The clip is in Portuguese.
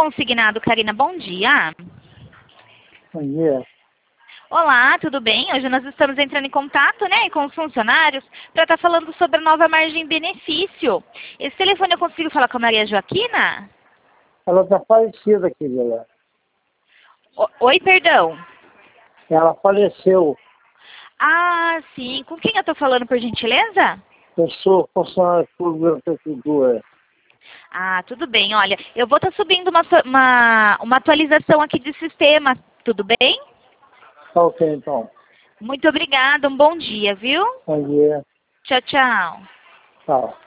Consignado, Karina, bom dia. Bom dia. Olá, tudo bem? Hoje nós estamos entrando em contato, né, com os funcionários para estar falando sobre a nova margem benefício. Esse telefone eu consigo falar com a Maria Joaquina? Ela está falecida, querida. Oi, perdão. Ela faleceu. Ah, sim. Com quem eu estou falando, por gentileza? Eu sou funcionário público da prefeitura. Ah, tudo bem. Olha, eu vou estar subindo uma atualização aqui de sistema. Tudo bem? Tá ok, então. Muito obrigada. Um bom dia, viu? Bom dia. Tchau, tchau. Tchau.